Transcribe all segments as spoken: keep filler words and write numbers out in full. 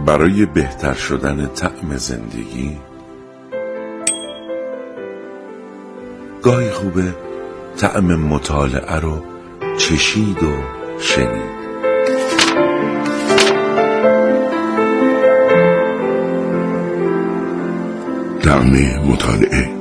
برای بهتر شدن طعم زندگی گاهی خوبه طعم مطالعه رو چشید و شنید. طعم مطالعه.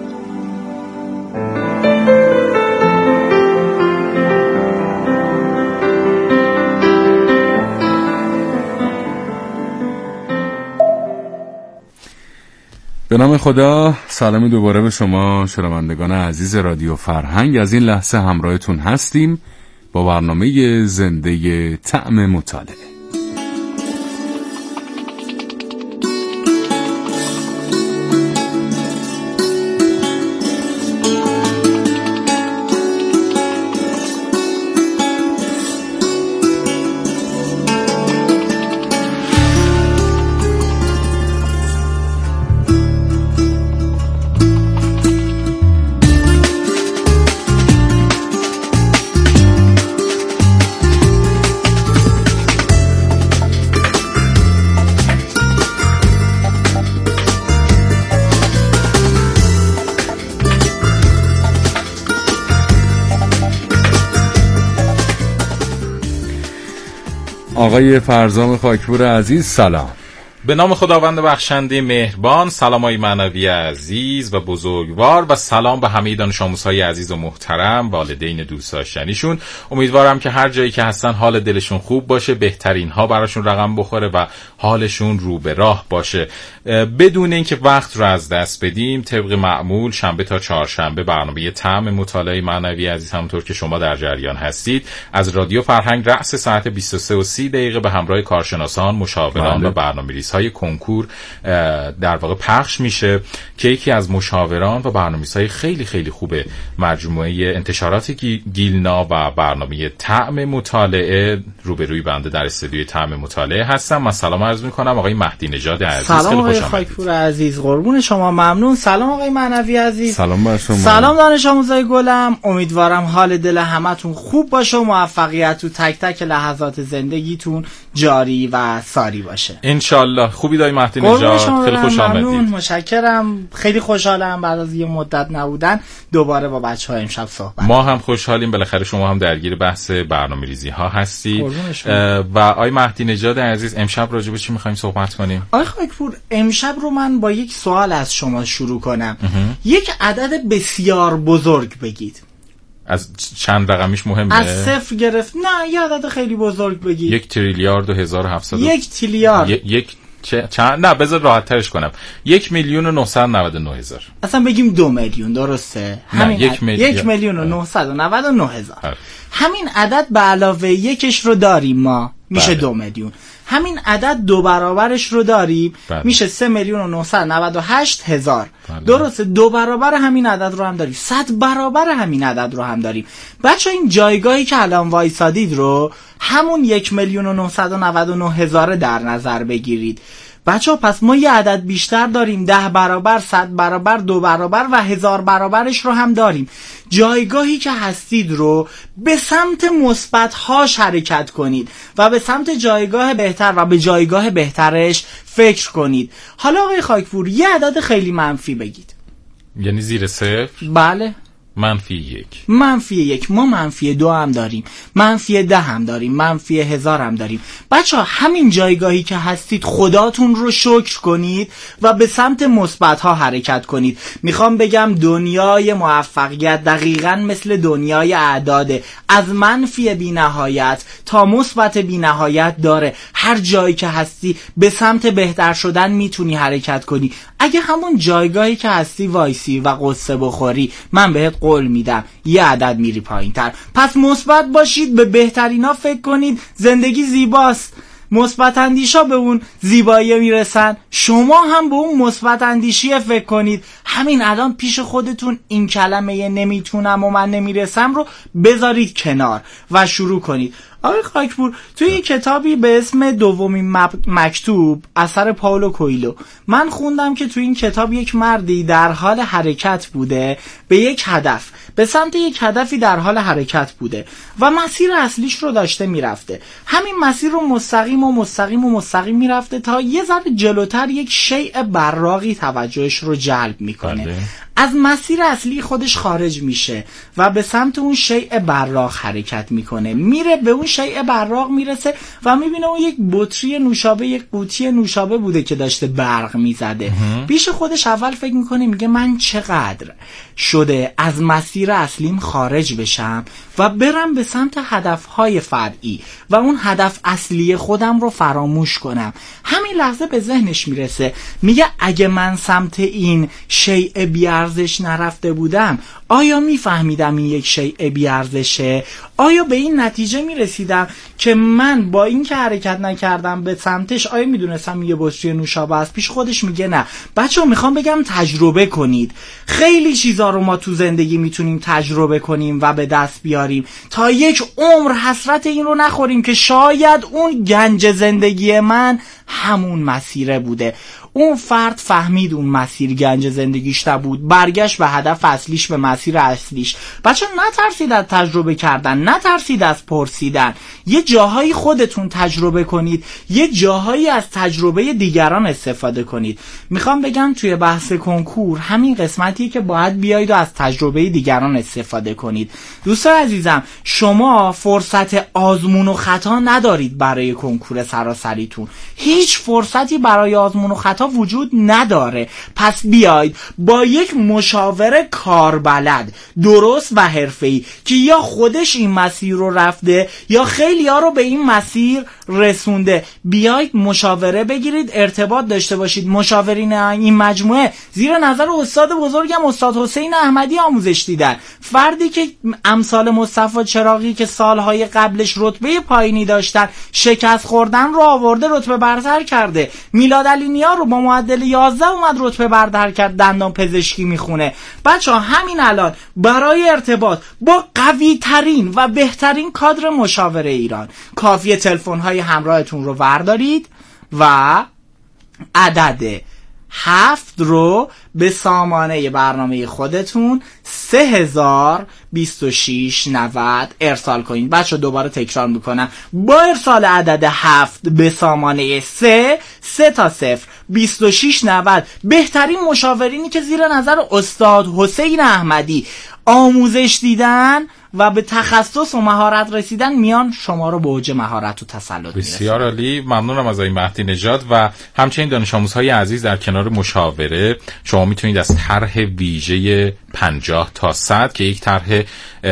به نام خدا، سلام دوباره به شما شنوندگان عزیز رادیو فرهنگ. از این لحظه همراهتون هستیم با برنامه زنده طعم مطالعه. آقای فرزام خاکپور عزیز سلام. به نام خداوند بخشنده مهربان، سلامای معنوی عزیز و بزرگوار و سلام به همه دانش آموزهای عزیز و محترم، والدین دوست داشتنیشون. امیدوارم که هر جایی که هستن حال دلشون خوب باشه، بهترین ها براشون رقم بخوره و حالشون رو به راه باشه. بدون اینکه وقت رو از دست بدیم، طبق معمول شنبه تا چهارشنبه برنامه طعم مطالعه معنوی عزیز، همونطور که شما در جریان هستید، از رادیو فرهنگ رأس ساعت بیست و سه و سی دقیقه به همراه کارشناسان، مشاوران و برنامه‌ریز های کنکور در واقع پخش میشه که یکی از مشاوران و برنامه‌ریزهای خیلی خیلی خوب مجموعه انتشارات گیلنا و برنامه طعم مطالعه روبروی بنده در استودیوی طعم مطالعه هستم. من سلام عرض میکنم آقای مهدی نژاد عزیز. سلام آقای خاکپور عزیز، قربون شما، ممنون. سلام آقای معنوی عزیز. سلام بر شما. سلام دانش آموزای گلم. امیدوارم حال دل همتون خوب باشه و موفقیت تو تک تک لحظات زندگیتون جاری و ساری باشه ان شاء الله. خوبی دای مهدی نژاد، خیلی خوش آمدید. ممنون، متشکرم. خیلی خوشحالم بعد از یه مدت نبودن دوباره با بچه‌ها امشب صحبت. ما هم خوشحالیم، بالاخره شما هم درگیر بحث برنامه‌ریزی ها هستید. و آقای مهدی نژاد عزیز، امشب راجع به چی می‌خوایم صحبت کنیم؟ آقای خاکپور، امشب رو من با یک سوال از شما شروع کنم. یک عدد بسیار بزرگ بگید. از چند رقمیش مهمه؟ از صفر گرفت؟ نه، یه عدد خیلی بزرگ بگید. یک تریلیارد و هزار و هفتصد. یک تریلیارد. ی... یک چه... چند؟ نه بذار راحت ترش کنم. یک میلیون و نهصد و نود و نه هزار. اصلا بگیم دو میلیون، درسته؟ همین یک میلیون. یک میلیون و نهصد و نود و نه هزار. همین عدد به علاوه یکش رو داریم ما، میشه بله. دو میلیون. همین عدد دو برابرش رو داریم، بله. میشه سه میلیون و نهصد و نود و هشت هزار. بله. درسته، دو برابر همین عدد رو هم داریم، صد برابر همین عدد رو هم داریم. بچه این جایگاهی که الان وایسادید رو همون یک میلیون و نهصد و نود و نه هزار در نظر بگیرید. بچه ها پس ما یه عدد بیشتر داریم، ده برابر، صد برابر، دو برابر و هزار برابرش رو هم داریم. جایگاهی که هستید رو به سمت مثبت هاش حرکت کنید و به سمت جایگاه بهتر و به جایگاه بهترش فکر کنید. حالا آقای خاکپور، یه عدد خیلی منفی بگید. یعنی زیر صفر؟ بله. منفی یک. منفی یک. ما منفی دو هم داریم، منفی ده هم داریم، منفی هزار هم داریم. بچه ها همین جایگاهی که هستید خداتون رو شکر کنید و به سمت مثبت ها حرکت کنید. میخوام بگم دنیای موفقیت دقیقاً مثل دنیای اعداده، از منفی بی نهایت تا مثبت بی نهایت داره. هر جایی که هستی به سمت بهتر شدن میتونی حرکت کنی. اگه همون جایگاهی که هستی وایسی و قصه بخوری، من بهت قول میدم یه عدد میری پایین تر. پس مثبت باشید، به بهترینا فکر کنید. زندگی زیباست، مثبت اندیشا به اون زیبایی میرسن. شما هم به اون مثبت اندیشی فکر کنید. همین الان پیش خودتون این کلمه نمیتونم و من نمیرسم رو بذارید کنار و شروع کنید. آقای خاکپور، توی یک کتابی به اسم دومین مکتوب اثر پائولو کوئیلو من خوندم که توی این کتاب یک مردی در حال حرکت بوده به یک هدف به سمت یک هدفی در حال حرکت بوده و مسیر اصلیش رو داشته میرفته. همین مسیر رو مستقیم و مستقیم و مستقیم میرفته تا یه ذره جلوتر یک شیء براقی توجهش رو جلب میکنه. بله. از مسیر اصلی خودش خارج میشه و به سمت اون شیء براق حرکت میکنه، میره به اون شیء براق میرسه و میبینه اون یک بطری نوشابه، یک قوطی نوشابه بوده که داشته برق میزده. پیش خودش اول فکر میکنه، میگه من چقدر شده از مسیر اصلیم خارج بشم و برم به سمت هدفهای فرعی و اون هدف اصلی خودم رو فراموش کنم. همین لحظه به ذهنش میرسه، میگه اگه من سمت این شیء بیارزش نرفته بودم، آیا میفهمیدم این یک شیء بیارزشه؟ آیا به این نتیجه میرسیدم که من با این که حرکت نکردم به سمتش، آیا میدونستم یه بطری نوشابه است؟ پیش خودش میگه نه. بچه ها میخوام بگم تجربه کنید. خیلی چیزا رو ما تو زندگی میتونیم تجربه کنیم و به دست بیاریم تا یک عمر حسرت این رو نخوریم که شاید اون گنج زندگی من همون مسیره بوده. اون فرد فهمید اون مسیر گنج زندگیش نبود، برگشت به هدف اصلیش، به مسیر اصلیش. بچه نترسید از تجربه کردن، نترسید از پرسیدن. یه جاهایی خودتون تجربه کنید، یه جاهایی از تجربه دیگران استفاده کنید. میخوام بگم توی بحث کنکور همین قسمتیه که باید بیایید و از تجربه دیگران استفاده کنید. دوستان عزیزم، شما فرصت آزمون و خطا ندارید برای کنکور سراسریتون. هیچ فرصتی برای آزمون و خطا وجود نداره. پس بیاید با یک مشاور کاربلد، درست و حرفه‌ای که یا خودش این مسیر رو رفته یا خیلی ها رو به این مسیر رسونده، بیاید مشاوره بگیرید، ارتباط داشته باشید. مشاورین این مجموعه زیر نظر استاد بزرگم استاد حسین احمدی آموزش دیدن، فردی که امثال مصطفی چراغی که سالهای قبلش رتبه پایینی داشتن، شکست خوردن رو آورده رتبه برتر کرده. میلاد علی نیا رو با معدل یازده اومد رتبه برتر کرد، دندان پزشکی میخونه. بچه ها همین الان برای ارتباط با قوی ترین و بهترین کادر مشاوره ایران کافیه تلفن های همراهتون رو وردارید و عدد هفت رو به سامانه برنامه خودتون سه هزار بیست و شش نود ارسال کنید. بچه دوباره تکرار میکنم، با ارسال عدد هفت به سامانه سه سه تا صفر بیست و شش نود بهترین مشاورینی که زیر نظر استاد حسین احمدی آموزش دیدن و به تخصص و مهارت رسیدن میان شما رو به اوج مهارت و تسلط میرسن. بسیار عالی، ممنونم از آقای مهدی نژاد. و همچنین دانش آموزهای عزیز، در کنار مشاوره شما میتونید از طرح ویژه پنجاه تا صد که یک طرح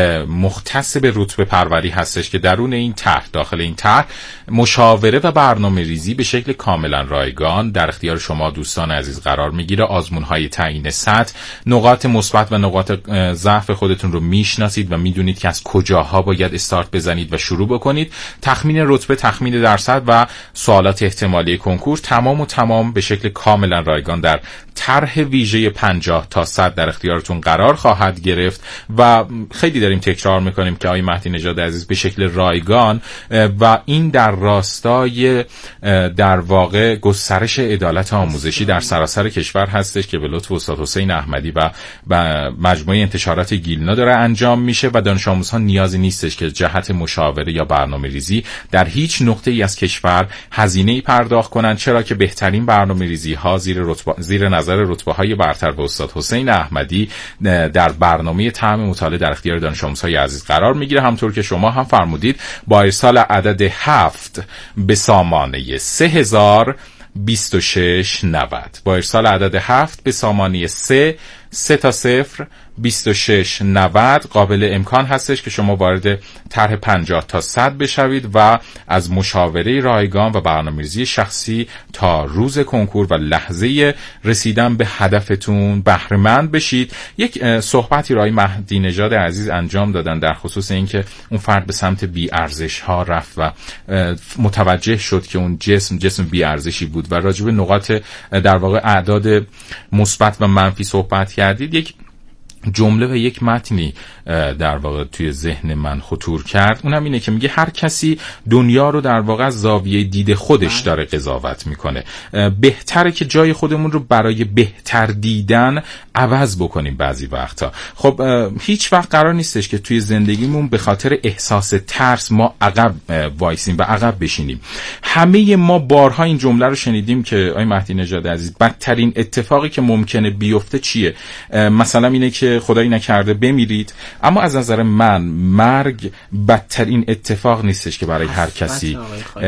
مختص به رتبه پروری هستش که درون این طرح، داخل این طرح مشاوره و برنامه ریزی به شکل کاملا رایگان در اختیار شما دوستان عزیز قرار میگیره. آزمون‌های تعیین سطح، نقاط مثبت و نقاط ضعف خودتون رو میشناسید و میدونید که از کجاها باید استارت بزنید و شروع بکنید. تخمین رتبه، تخمین درصد و سوالات احتمالی کنکور تمام و تمام به شکل کاملا رایگان در طرح ویژه پنجاه تا صد در اختیارتون قرار خواهد گرفت. و خیلی داریم تکرار میکنیم که آقای مهدی نژاد عزیز به شکل رایگان و این در راستای در واقع گسترش عدالت آموزشی در سراسر کشور هستش که به لطف استاد حسین احمدی و مجموعه انتشارات گیلنا داره انجام میشه و دانش آموزها نیازی نیستش که جهت مشاوره یا برنامه ریزی در هیچ نقطه ای از کشور هزینه ای پرداخت کنند، چرا که بهترین برنامه ریزی ها زیر رتبه زیر نظر رتبه های برتر به استاد حسین احمدی در برنامه طعم مطالعه در اختیار دانش آموزهای عزیز قرار میگیره. همطور که شما هم فرمودید، با ارسال عدد هفت به سامانه سه هزار بیست و شش نود با ارسال عدد هفت به سامانه سه سه تا صفر بیست و شش نود قابل امکان هستش که شما وارد طرح پنجاه تا صد بشوید و از مشاوره رایگان و برنامه‌ریزی شخصی تا روز کنکور و لحظه رسیدن به هدفتون بهره مند بشید. یک صحبتی رای مهدی نژاد عزیز انجام دادن در خصوص اینکه اون فرد به سمت بی ارزش ها رفت و متوجه شد که اون جسم جسم بی ارزشی بود و راجع به نقاط در واقع اعداد مثبت و منفی صحبت کردید. یک جمله و یک متنی در واقع توی ذهن من خطور کرد. اونم اینه که میگه هر کسی دنیا رو در واقع از زاویه دید خودش داره قضاوت میکنه. بهتره که جای خودمون رو برای بهتر دیدن عوض بکنیم بعضی وقتا. خب هیچ وقت قرار نیستش که توی زندگیمون به خاطر احساس ترس ما عقب وایسیم و عقب بشینیم. همه ما بارها این جمله رو شنیدیم که آقای مهدی نژاد عزیز، بدترین اتفاقی که ممکنه بیفته چیه؟ مثلا اینه که خدایی نکرده بمیرید. اما از نظر من مرگ بدترین اتفاق نیستش که برای هر کسی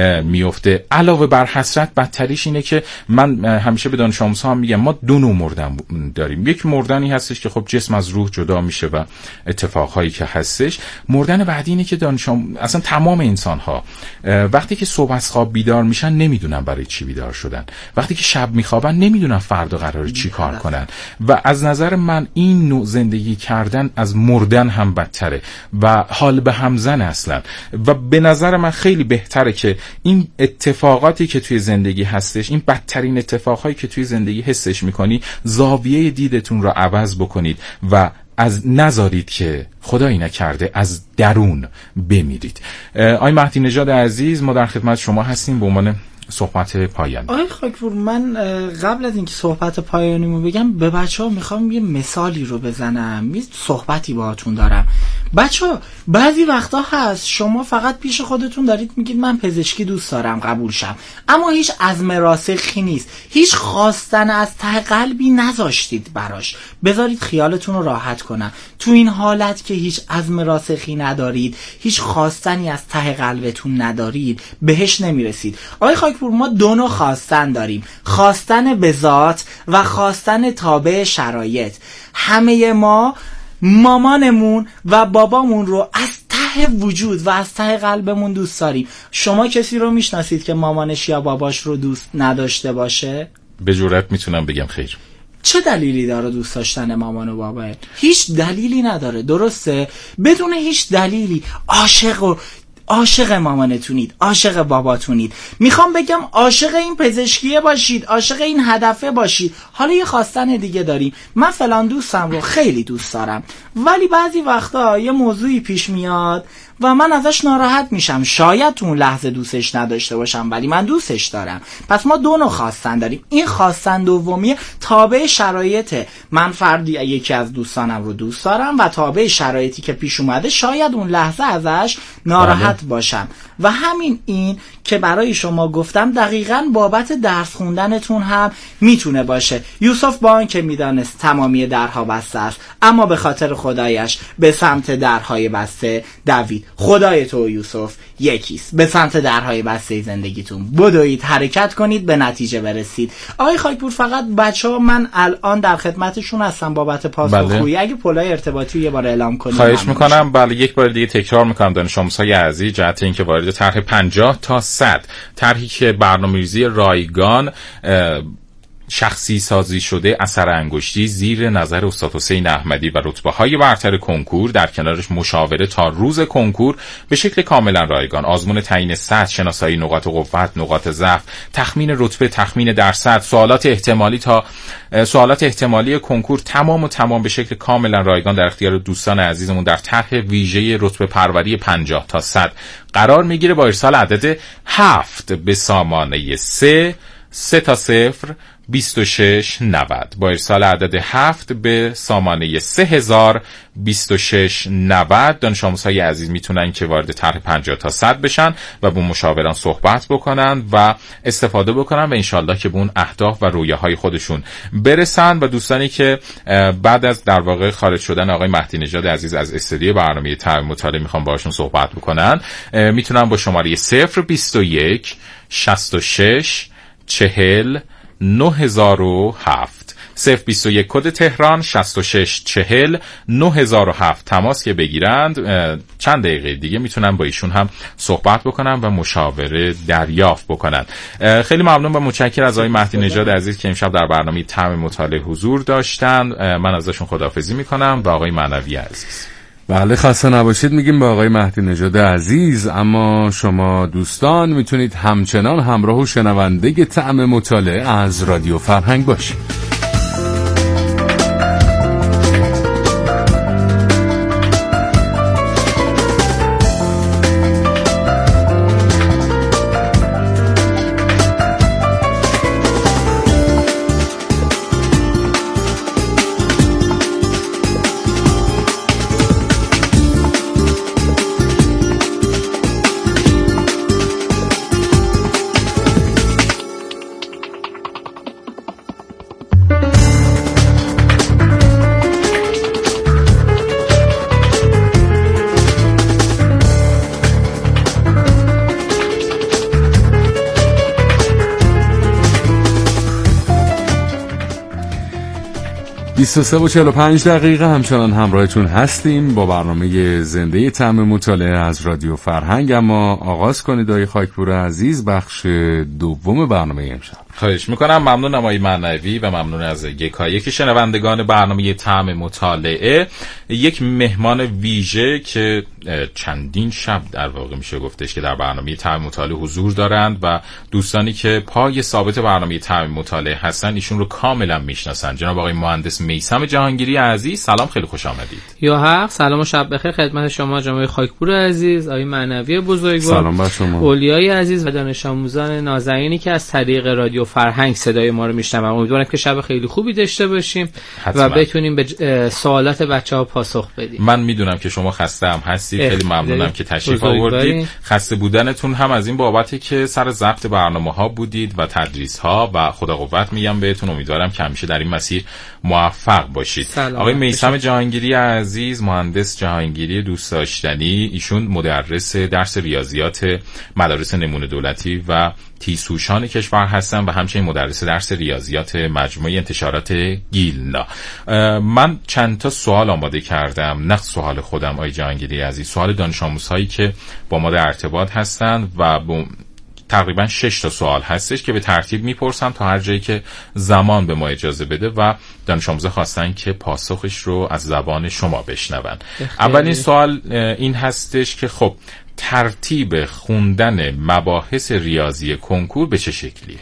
میفته. علاوه بر حسرت، بدتریش اینه که من همیشه به دانش آموزها هم میگم ما دو نوع مردن داریم. یک مردنی هستش که خب جسم از روح جدا میشه و اتفاقهایی که هستش. مردن بعدی اینه که دانش آموز، اصلا تمام انسان ها وقتی که صبح از خواب بیدار میشن نمیدونن برای چی بیدار شدن، وقتی که شب میخوابن نمیدونن فردا قراره چی کار کنن. و از نظر من این نوع زندگی کردن از مردن هم بدتره و حال به همزن اصلا. و به نظر من خیلی بهتره که این اتفاقاتی که توی زندگی هستش، این بدترین اتفاقهایی که توی زندگی حسش میکنی، زاویه دیدتون رو عوض بکنید و از نذارید که خدایی نکرده از درون بمیرید. آقای مهدی نژاد عزیز، ما در خدمت شما هستیم به عنوان صحبت پایانی. آقای خاکپور، من قبل از اینکه صحبت پایانیمو بگم به بچه‌ها میخوام یه مثالی رو بزنم، یه صحبتی باهاتون دارم. بچه‌ها بعضی وقتا هست شما فقط پیش خودتون دارید میگید من پزشکی دوست دارم قبول شم، اما هیچ عزم راسخی نیست، هیچ خواستن از ته قلبی نذاشتید براش. بذارید خیالتون رو راحت کنم. تو این حالت که هیچ عزم راسخی ندارید، هیچ خواستنی از ته قلبتون ندارید، بهش نمیرسید. آقای خاکپور، ما دو نوع خواستن داریم، خواستن به ذات و خواستن تابع شرایط. همه ما مامانمون و بابامون رو از ته وجود و از ته قلبمون دوست داریم. شما کسی رو میشناسید که مامانش یا باباش رو دوست نداشته باشه؟ به جرئت میتونم بگم خیر. چه دلیلی داره دوست داشتن مامان و بابا؟ هیچ دلیلی نداره، درسته؟ بدون هیچ دلیلی عاشق و عاشق مامانتونید، عاشق باباتونید. میخوام بگم عاشق این پزشکیه باشید، عاشق این هدفه باشید. حالا یه خواستن دیگه داریم، من فلان دوستم رو خیلی دوست دارم، ولی بعضی وقتا یه موضوعی پیش میاد و من ازش ناراحت میشم. شاید تو اون لحظه دوستش نداشته باشم ولی من دوستش دارم. پس ما دو نوع خواستن داریم. این خواستن دومی تابع شرایطه. من فردی یکی از دوستانم رو دوست دارم و تابع شرایطی که پیش اومده شاید اون لحظه ازش ناراحت بله. باشم. و همین این که برای شما گفتم دقیقاً بابت درس خوندنتون هم میتونه باشه. یوسف با آن که میدانست تمامی درها بسته است، اما به خاطر خدایش به سمت درهای بسته دوید. خدای تو یوسف یکیست. به سمت درهای بسته زندگیتون بدوید، حرکت کنید، به نتیجه برسید. آقای خاکپور، فقط بچه‌ها من الان در خدمتشون هستم بابت پاسخگویی. بله. اگه پلای ارتباطی یه بار اعلام کنید خواهش میکنم. بله، یک بار دیگه تکرار میکنم دانش آموزهای عزیز جهت اینکه وارد طرح پنجاه تا صد، طرحی که برنامه‌ریزی رایگان شخصی سازی شده اثر انگشتی زیر نظر استاد حسین احمدی و رتبه‌های برتر کنکور، در کنارش مشاوره تا روز کنکور به شکل کاملا رایگان، آزمون تعیین سطح، شناسایی نقاط قوت، نقاط ضعف، تخمین رتبه، تخمین درصد، سوالات احتمالی تا سوالات احتمالی کنکور، تمام و تمام به شکل کاملا رایگان در اختیار دوستان عزیزمون در طرح ویژه رتبه پروری پنجاه تا صد قرار میگیره با ارسال عدد هفت به سامانه سه سه تا صفر بیست و شش نود. با ارسال عدد هفت به سامانه سه هزار بیست و شش نود دانش آموزهای عزیز میتونن که وارد طرح پنجاه تا صد بشن و با مشاوران صحبت بکنن و استفاده بکنن و انشالله که به اون اهداف و رویاهای خودشون برسن. و دوستانی که بعد از در واقع خارج شدن آقای مهدی نژاد عزیز از استودیو برنامه طرح مطالعه میخوام باشون صحبت بکنن، میتونن با شماره صفر بیست و یک شصت و شش چهل نه هزار و هفت صفر بیست و یک کد تهران شصت و شش چهل نه هزار و هفت تماس که بگیرند چند دقیقه دیگه میتونن با ایشون هم صحبت بکنن و مشاوره دریافت بکنن. خیلی ممنون و متشکرم از آقای مهدی نژاد عزیز که امشب در برنامه طعم مطالعه حضور داشتن. من ازشون خداحافظی میکنم و آقای معنوی عزیز. بله، خسته نباشید میگیم با آقای مهدی نژاد عزیز. اما شما دوستان میتونید همچنان همراه و شنونده طعم مطالعه از رادیو فرهنگ باشید. بیست و سه و چهل و پنج دقیقه همچنان همراهتون هستیم با برنامه زنده طعم مطالعه از رادیو فرهنگ. اما آغاز کنید آقای خاکپور عزیز بخش دوم برنامه امشب. خواهش میکنم. ممنون آقای معنوی و ممنون از یکایک شنوندگان برنامه طعم مطالعه. یک مهمان ویژه که چندین شب در واقع میشه گفتش که در برنامه طعم مطالعه حضور دارند و دوستانی که پای ثابت برنامه طعم مطالعه هستن ایشون رو کاملا میشناسن. جناب آقای مهندس میثم جهانگیری عزیز، سلام، خیلی خوش آمدید. یا حق، سلام و شب بخیر خدمت شما جناب خاکپور عزیز، آقای معنوی بزرگوار، سلام بر شما، اولیای عزیز و دانش آموزان نازنینی که از طریق رادیو فرهنگ صدای ما رو میشنون. امیدوارم که شب خیلی خوبی داشته باشیم حتما. و بتونیم به سوالات بچه‌ها پاسخ بدیم. من میدونم که شما خسته هم هستید، خیلی ممنونم که تشریف آوردید. خسته بودنتون هم از این بابته که سر ضبط برنامه‌ها بودید و تدریس‌ها و خدا قوت میگم بهتون. امیدوارم که همیشه در این مسیر موفق باشید. آقای میثم جهانگیری عزیز، مهندس جهانگیری دوست داشتنی، ایشون مدرس درس ریاضیات مدارس نمونه دولتی و تیسوشان کشور هستن و همچنین مدرس درس ریاضیات مجموعه انتشارات گیلنا. من چند تا سوال آماده کردم، نه سوال خودم آقای جهانگیری عزیز، سوال دانش آموزهایی که با ما در ارتباط هستن و با تقریبا شش تا سوال هستش که به ترتیب میپرسم تا هر جایی که زمان به ما اجازه بده و دانش آموزا خواستن که پاسخش رو از زبان شما بشنون. اولین سوال این هستش که خب ترتیب خوندن مباحث ریاضی کنکور به چه شکلیه؟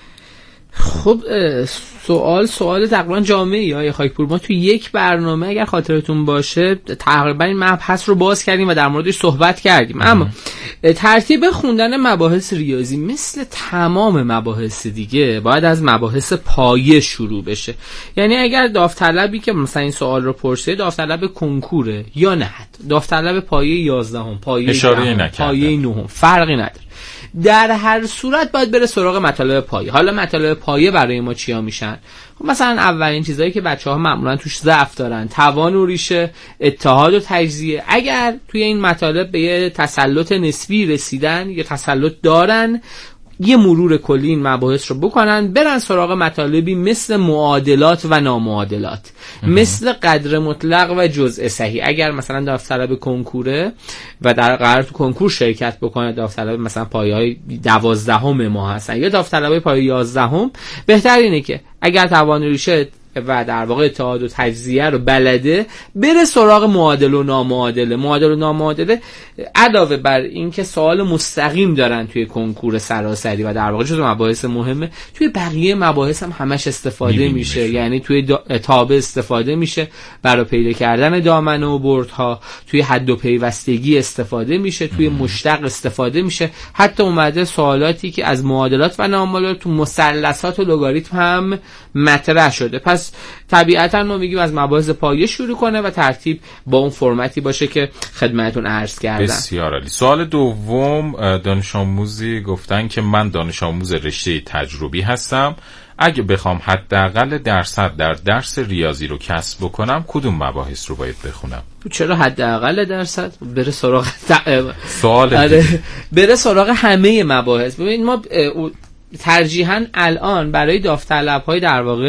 خب سوال سوال تقریبا جامعی های خاکپور. ما تو یک برنامه اگر خاطرتون باشه تقریبا این مبحث رو باز کردیم و در موردش صحبت کردیم. اما ترتیب خوندن مباحث ریاضی مثل تمام مباحث دیگه باید از مباحث پایه شروع بشه. یعنی اگر داوطلبی که مثلا این سوال رو پرسید داوطلب کنکوره یا نه داوطلب پایه یازدهم، پایه دهم، پایه نهم، فرقی نداره، در هر صورت باید بره سراغ مطالب پایه. حالا مطالب پایه برای ما چیا میشن؟ مثلا اولین چیزایی که بچه‌ها معمولا توش ضعف دارن توان و ریشه، اتحاد و تجزیه. اگر توی این مطالب به یه تسلط نسبی رسیدن یا تسلط دارن، یه مرور کلی این مباحث رو بکنن، برن سراغ مطالبی مثل معادلات و نامعادلات، مثل قدر مطلق و جزء صحیح. اگر مثلا داوطلب کنکوره و در قرار تو کنکور شرکت بکنه، داوطلب مثلا پایه‌های دوازدهم ما هستن یا داوطلب پایه یازدهم، بهتر اینه که اگر توان ریشه و در واقع اتحاد و تجزیه رو بلده، بره سراغ معادل و نامعادله. معادل و نامعادله علاوه بر این که سوال مستقیم دارن توی کنکور سراسری و در واقع جزو مباحث مهمه، توی بقیه مباحث هم همش استفاده میشه. میشه یعنی توی تابع استفاده میشه برای پیدا کردن دامنه و بردها، توی حد و پیوستگی استفاده میشه، توی مشتق استفاده میشه. حتی اومده سوالاتی که از معادلات و نامعادلات تو مثلثات و لگاریتم هم مطرح شده. پس طبیعتا ما میگیم از مباحث پایه شروع کنه و ترتیب با اون فرمتی باشه که خدمتتون عرض کردم. بسیار عالی. سوال دوم، دانش آموزی گفتن که من دانش آموز رشته تجربی هستم، اگه بخوام حداقل درصد در درس ریاضی رو کسب بکنم کدوم مباحث رو باید بخونم؟ چرا حداقل درصد؟ بره سراغ سوال بره سراغ همه مباحث. ببین ما ترجیحاً الان برای داوطلب‌های در واقع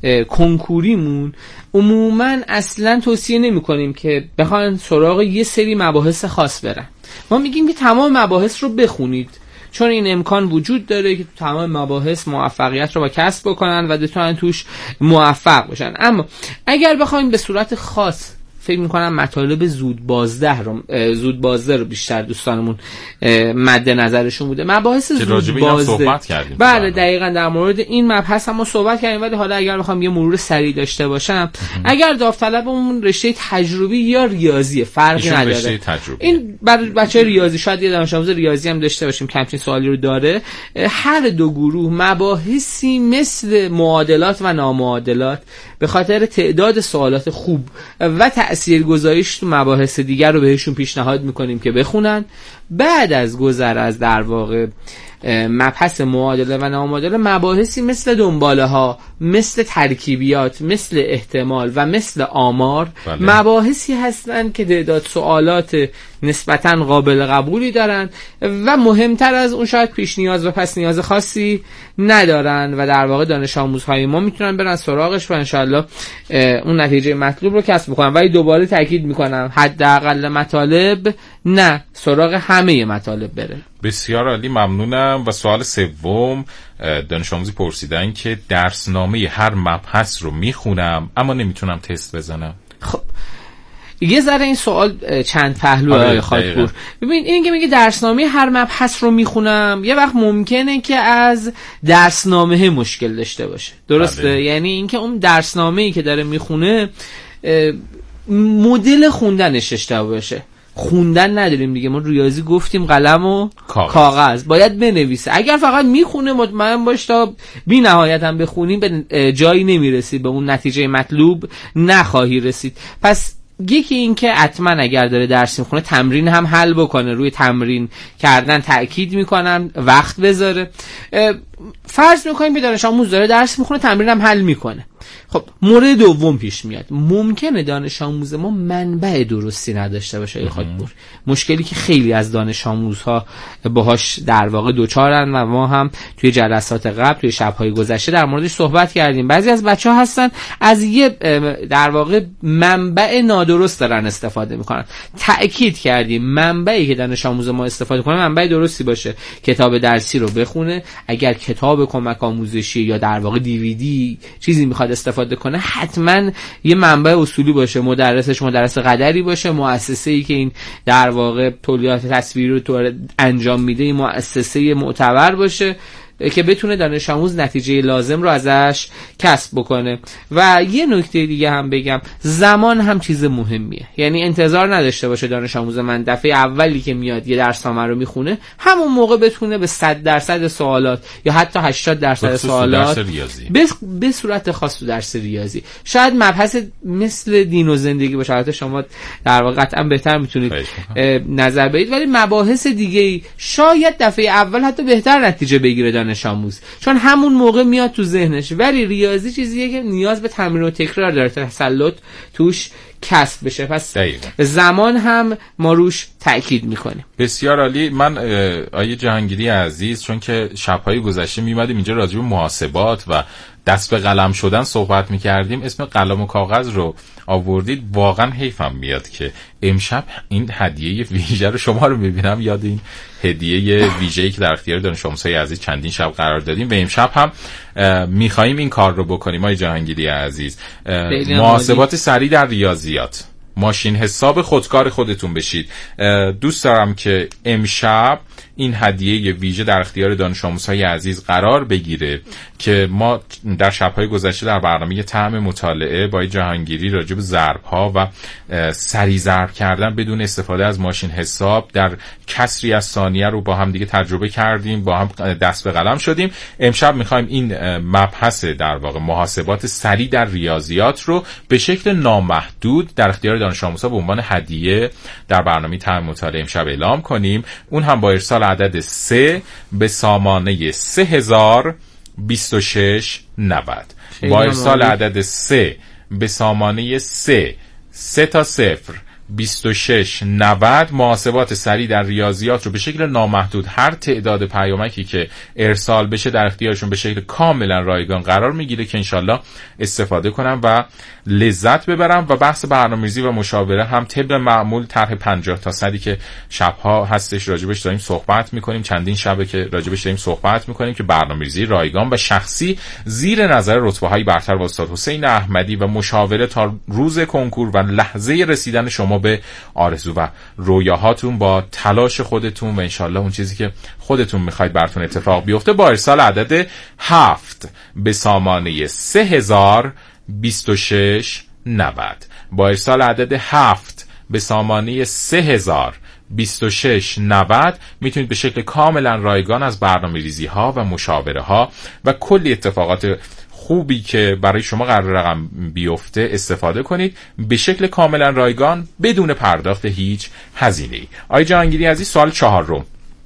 کنکوریمون عموماً اصلاً توصیه نمی‌کنیم که بخوان سراغ یه سری مباحث خاص برن. ما میگیم که تمام مباحث رو بخونید، چون این امکان وجود داره که تمام مباحث موفقیت رو با کسب بکنن و بتونن توش موفق باشن. اما اگر بخوایم به صورت خاص، فکر میکنم مطالب زود بازده رو زود بازده رو بیشتر دوستانمون مد نظرشون بوده، مباحث زود بازده. بله دقیقاً در مورد این مبحث هم ما صحبت کردیم، ولی حالا اگر بخوام یه مرور سریع داشته باشم، اگر داوطلبمون رشته تجربی یا ریاضی فرقی نداره، این برای بچه ریاضی شاید یه دانش آموز ریاضی هم داشته باشیم که همچین سوالی رو داره، هر دو گروه مباحثی مثل معادلات و نامعادلات به خاطر تعداد سوالات خوب و تاثیرگذاریش تو مباحث دیگر رو بهشون پیشنهاد میکنیم که بخونن. بعد از گذر از در واقع مبحث معادله و نامعادله، مباحثی مثل دنباله ها، مثل ترکیبیات، مثل احتمال و مثل آمار، بله. مباحثی هستن که تعداد سوالات نسبتاً قابل قبولی دارن و مهمتر از اون شاید پیش نیاز و پس نیاز خاصی ندارن و در واقع دانش آموزهای ما میتونن برن سراغش و انشالله اون نتیجه مطلوب رو کسب بکنن. ولی دوباره تاکید میکنم حداقل مطالب نه، سراغ همه مطالب بره. بسیار عالی، ممنونم. و سوال سوم، دانش آموزی پرسیدن که درسنامه هر مبحث رو میخونم اما نمیتونم تست بزنم. خب یه ذره این سوال چند پهلوه آقای خاکپور. ببین این که میگه درسنامه هر مبحث رو میخونم، یه وقت ممکنه که از درسنامه مشکل داشته باشه، درسته؟ بله. یعنی اینکه اون درسنامه‌ای که داره میخونه مدل خوندنش اشتباه باشه. خوندن نداریم دیگه، ما ریاضی گفتیم قلم و کاغذ, کاغذ. باید بنویسه. اگر فقط میخونه مطمئن باش تا بی نهایت هم بخونیم به جایی نمیرسی، به اون نتیجه مطلوب نخواهی رسید. پس یکی این که حتما اگر داره درس میخونه تمرین هم حل بکنه، روی تمرین کردن تأکید میکنم، وقت بذاره. فرض میکنیم که دانش آموز داره درس میخونه تمرین هم حل میکنه. خب مورد دوم پیش میاد، ممکنه دانش آموز ما منبع درستی نداشته باشه. خاکپور مشکلی که خیلی از دانش آموزها باهاش در واقع دوچارن و ما هم توی جلسات قبل توی شب‌های گذشته در موردش صحبت کردیم. بعضی از بچه‌ها هستن از یه در واقع منبع نادرست دارن استفاده میکنن. تأکید کردیم منبعی که دانش آموز ما استفاده کنه منبع درستی باشه. کتاب درسی رو بخونه، اگر کتاب کمک آموزشی یا در واقع دیویدی چیزی میخواد استفاده کنه حتما یه منبع اصولی باشه، مدرسش مدرس قدری باشه، مؤسسه‌ای که این در واقع تولیدات تصویری رو تو انجام میده مؤسسه معتبر باشه که بتونه دانش آموز نتیجه لازم رو ازش کسب بکنه. و یه نکته دیگه هم بگم، زمان هم چیز مهمیه. یعنی انتظار نداشته باشه دانش آموز من دفعه اولی که میاد یه درسنامه رو میخونه همون موقع بتونه به صد درصد سوالات یا حتی هشتاد درصد سوالات به صورت خاص تو درس ریاضی. شاید مبحث مثل دین و زندگی باشه، البته شما در واقع قطعا بهتر میتونید نظر بدید، ولی مباحث دیگه شاید دفعه اول حتی بهتر نتیجه بگیره دانش آموز، چون همون موقع میاد تو ذهنش. ولی ریاضی چیزیه که نیاز به تمرین و تکرار داره تا تسلط توش کسب بشه. پس دقیقا. زمان هم ما روش تأکید میکنیم. بسیار عالی. من آیه جهانگیری عزیز، چون که شب‌های گذشته میمدیم اینجا راجع به محاسبات و دست به قلم شدن صحبت میکردیم، اسم قلم و کاغذ رو آوردید. واقعا حیفم میاد که امشب این هدیه ویژه رو شما رو میبینم یاد این هدیه ویژه‌ای که در اختیار دانش آموزهای عزیز چندین شب قرار دادیم و امشب هم میخواییم این کار رو بکنیم. آقای جهانگیری عزیز، محاسبات سریع در ریاضیات، ماشین حساب خودکار خودتون بشید. دوست دارم که امشب این هدیه ویژه در اختیار دانش آموزهای عزیز قرار بگیره که ما در شب‌های گذشته در برنامه طعم مطالعه با جهانگیری راجع به ضرب‌ها و سریع ضرب کردن بدون استفاده از ماشین حساب در کسری از ثانیه رو با هم دیگه تجربه کردیم، با هم دست به قلم شدیم. امشب می‌خوایم این مبحث در واقع محاسبات سریع در ریاضیات رو به شکل نامحدود در اختیار دانش آموزها به عنوان هدیه در برنامه طعم مطالعه امشب اعلام کنیم. اون هم با ارسال عدد سه به سامانه سه هزار بیست و شش نود. با ارسال عدد سه به سامانه سه سه تا صفر بیست و شش نود محاسبات سریع در ریاضیات رو به شکل نامحدود هر تعداد پیامکی که ارسال بشه در اختیارشون به شکل کاملا رایگان قرار میگیره که انشالله استفاده کنم و لذت ببرم. و بحث برنامه‌ریزی و مشاوره هم طبق معمول طرح پنجاه تا صدی که شبها هستش راجبش داریم صحبت میکنیم، چندین شبه که راجبش داریم صحبت میکنیم که برنامه‌ریزی رایگان و شخصی زیر نظر رتبه‌های برتر با استاد حسین احمدی و مشاوره تا روز کنکور و لحظه رسیدن شما به آرزو و رویاهاتون با تلاش خودتون و انشالله اون چیزی که خودتون میخواید براتون اتفاق بیفته با ارسال عدد هفت به سامانه سه هزار بیست و شش نود. با ارسال عدد هفت به سامانه سه هزار بیست و شش نود میتونید به شکل کاملا رایگان از برنامه‌ریزی ها و مشاوره ها و کلی اتفاقات خوبی که برای شما قرار رقم بیفته استفاده کنید به شکل کاملا رایگان بدون پرداخت هیچ هزینه‌ای. آقای جهانگیری عزیز، سوال چهار رو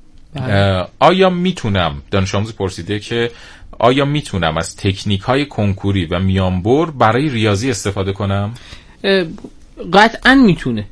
آیا میتونم، دانش آموز پرسیده که آیا میتونم از تکنیک های کنکوری و میانبر برای ریاضی استفاده کنم؟ قطعا میتونه.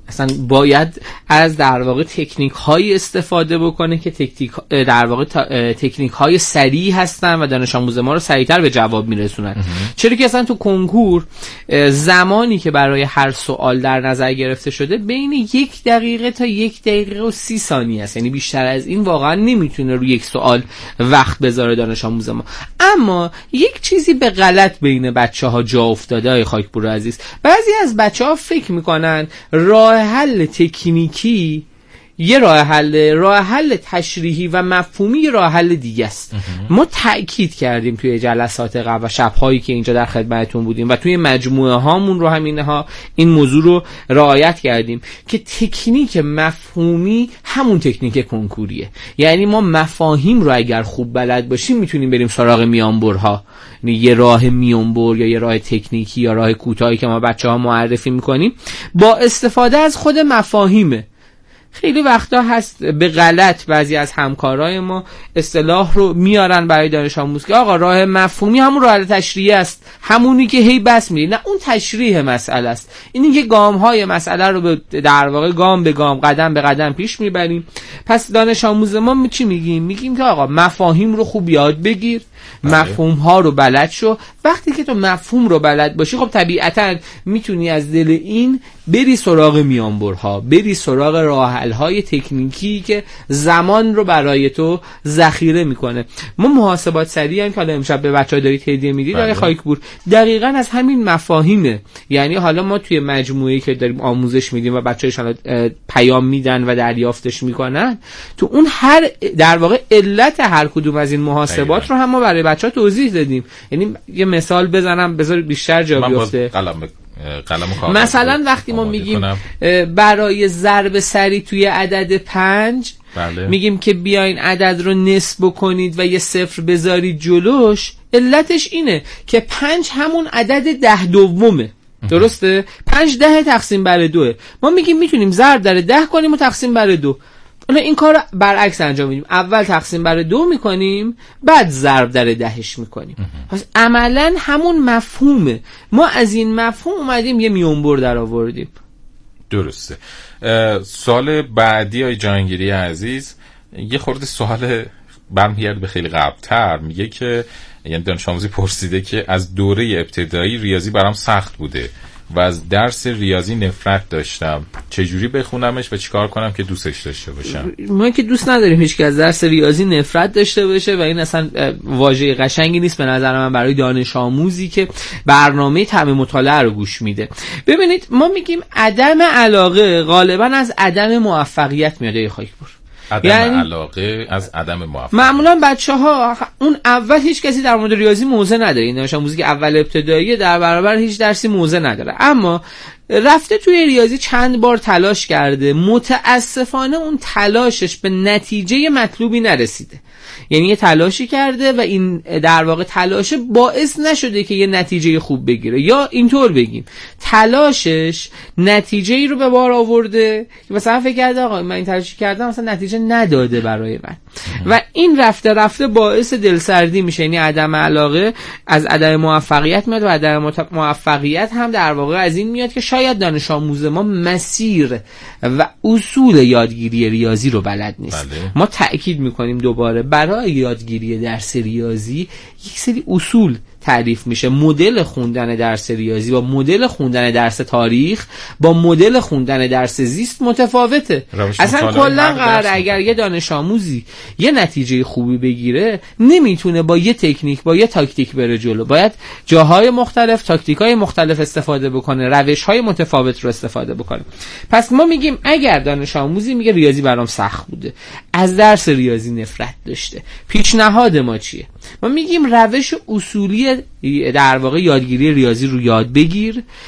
اصلا باید از در واقع تکنیک های استفاده بکنه که تکنیک در واقع تکنیک های سریع هستن و دانش آموز ما رو سریعتر به جواب میرسونن. چرا که اصلا تو کنکور زمانی که برای هر سوال در نظر گرفته شده بین یک دقیقه تا یک دقیقه و سی ثانیه است، یعنی بیشتر از این واقعا نمیتونه روی یک سوال وقت بذاره دانش آموز ما. اما یک چیزی به غلط بین بچه‌ها جا افتاده های خاکپور عزیز، بعضی از بچه‌ها فکر میکنن راه حل تکنیکی یه راه حل راه حل تشریحی و مفهومی یه راه حل دیگه است. ما تأکید کردیم توی جلسات قبل و شب‌هایی که اینجا در خدمتتون بودیم و توی مجموعه هامون رو همینها این موضوع رو رعایت کردیم که تکنیک مفهومی همون تکنیک کنکوریه. یعنی ما مفاهیم رو اگر خوب بلد باشیم میتونیم بریم سراغ میانبرها، یعنی یه راه میانبر یا یه راه تکنیکی یا راه کوتاهی که ما بچه‌ها معرفی میکنیم با استفاده از خود مفاهیمه. خیلی وقتا هست به غلط بعضی از همکارای ما اصطلاح رو میارن برای دانش آموز که آقا راه مفهومی همون راه تشریحی است، همونی که هی بس میری. نه، اون تشریح مسئله است. اینی که گام های مسئله رو به در واقع گام به گام قدم به قدم پیش میبریم. پس دانش آموز ما چی میگیم؟ میگیم که آقا مفاهیم رو خوب یاد بگیر، مفهوم ها رو بلد شو. وقتی که تو مفهوم رو بلد باشی خب طبیعتاً میتونی از دل این بری سراغ میانبرها، بری سراغ راه حل های تکنیکی که زمان رو برای تو ذخیره میکنه. ما محاسبات سریع هم که حالا امشب به بچه‌ها دارید هدیه میدید آقای خاکپور، دقیقاً از همین مفاهیمه. یعنی حالا ما توی مجموعه‌ای که داریم آموزش میدیم و بچه‌ها پیام میدن و دریافتش میکنن، تو اون هر در واقع علت هر کدوم از این محاسبات دقیقاً رو هم ما برای بچه‌ها توضیح دادیم. یعنی یه مثال بزنم بذار بیشتر جا بیفته. مثلا وقتی ما میگیم برای ضرب سری توی عدد پنج بله. میگیم که بیاین عدد رو نصف بکنید و یه صفر بذارید جلوش، علتش اینه که پنج همون عدد ده دومه. درسته؟ پنج ده تقسیم بر دوه. ما میگیم میتونیم ضرب در ده کنیم و تقسیم بر دو. حالا این کار رو برعکس انجام میدیم، اول تقسیم بر دو میکنیم بعد ضرب در دهش میکنیم. پس عملا همون مفهومه. ما از این مفهوم اومدیم یه میانبر در آوردیم. درسته. سوال بعدی های جهانگیری عزیز یه خورده سوال برمیگرده به خیلی قبل‌تر. میگه که یعنی دانش آموزی پرسیده که از دوره ابتدایی ریاضی برام سخت بوده و از درس ریاضی نفرت داشتم، چجوری بخونمش و چیکار کنم که دوستش داشته باشم؟ ما که دوست نداریم هیچ که از درس ریاضی نفرت داشته باشه و این اصلا واژه قشنگی نیست به نظر من برای دانش آموزی که برنامه طعم مطالعه رو گوش میده. ببینید ما میگیم عدم علاقه غالبا از عدم موفقیت میاد. ای خاکپور، عدم یعنی علاقه از عدم موفقیت. معمولا بچه‌ها اون اول هیچ کسی در مورد ریاضی موضع نداره. این دانش آموزی که اول ابتداییه در برابر هیچ درسی موضع نداره، اما رفته توی ریاضی چند بار تلاش کرده، متاسفانه اون تلاشش به نتیجه مطلوبی نرسیده. یعنی یه تلاشی کرده و این در واقع تلاش باعث نشده که یه نتیجه خوب بگیره، یا اینطور بگیم تلاشش نتیجه ای رو به بار آورده که مثلا فکر کرده آقا من این تلاشی کردم مثلا نتیجه نداده برای من و این رفته رفته باعث دلسردی میشه. یعنی عدم علاقه از عدم موفقیت میاد و عدم موفقیت هم در واقع از این میاد که شاید دانش آموز ما مسیر و اصول یادگیری ریاضی رو بلد نیست. بله. ما تأکید میکنیم دوباره برای یادگیری درس ریاضی یک سری اصول تعریف میشه. مدل خوندن درس ریاضی با مدل خوندن درس تاریخ با مدل خوندن درس زیست متفاوته. اصلا کلا قرار اگر یه دانش آموزی یه نتیجه خوبی بگیره نمیتونه با یه تکنیک با یه تاکتیک بره جلو، باید جاهای مختلف تاکتیکای مختلف استفاده بکنه، روش‌های متفاوت رو استفاده بکنه. پس ما میگیم اگر دانش آموزی میگه ریاضی برام سخت بوده، از درس ریاضی نفرت داشته، پیشنهاد ما چیه؟ ما میگیم روش اصولی در واقع یادگیری ریاضی رو یاد بگیر،